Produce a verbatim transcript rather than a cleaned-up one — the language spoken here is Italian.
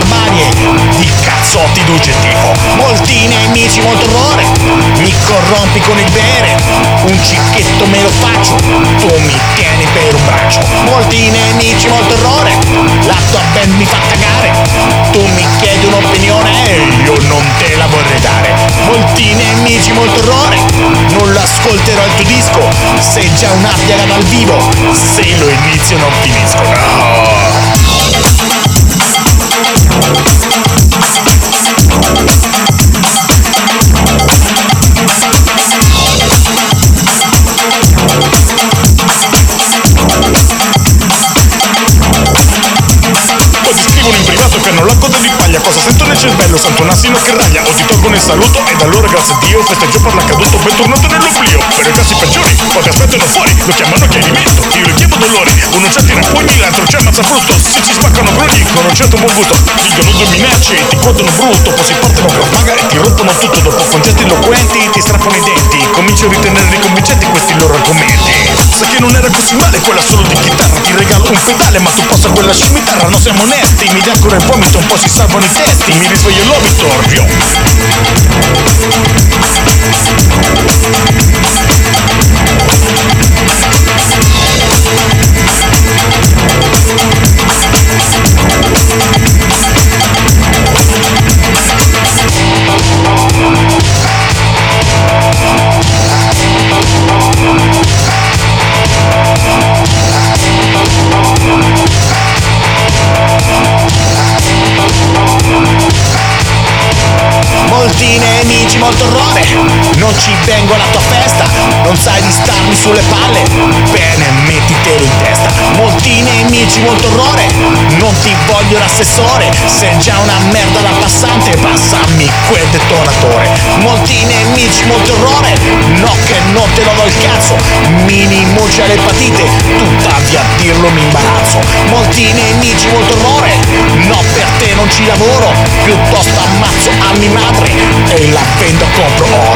barbarie di cazzotti d'oggettivo. Molti nemici, molto orrore, mi corrompi con il bere, un cicchetto me lo faccio, tu mi tieni per un braccio. Molti nemici, molto orrore, la tua band mi fa cagare, tu mi chiedi un'opinione e io non te la vorrei dare. Molti nemici, molto orrore, non lo ascolterò il tuo disco, sei già una piaga dal vivo, se lo inizio non finisco. No. Che hanno la coda di paglia, cosa sento nel cervello? Sento un asino che raglia, o ti tolgono il saluto ed allora grazie a Dio festeggio per l'accaduto, bentornato nell'oblio. Per i casi peggiori, poi ti aspettano fuori, lo chiamano chiarimento, io lo chiamo dolore, uno ci attira pugni, l'altro ci ammazza frusto, se ci spaccano brogli con un certo buon gusto, dicono due minacce, ti guardano brutto, poi si partono con maga e ti rompono tutto, dopo con gesti eloquenti ti strappano i denti, comincio a ritenerli convincenti questi loro argomenti. Sai che non era così male quella solo di chitarra, ti regalo un pedale ma tu passa quella scimitarra, non siamo onesti, mi dà ancora il vomito, un po' si salvano i testi, mi risveglio e lo vittorio. Molti nemici, molto orrore, non ci vengo alla tua festa, non sai di starmi sulle palle, bene mettitelo in testa. Molti nemici, molto orrore, non ti voglio l'assessore, sei già una merda da passante, passami quel detonatore. Molti nemici, molto orrore, no che non te lo do il cazzo, minimo c'è l'epatite, tuttavia a dirlo mi imbarazzo. Molti nemici, molto orrore, no per te non ci lavoro, piuttosto ammazzo a mia madre e la vendo compro oro.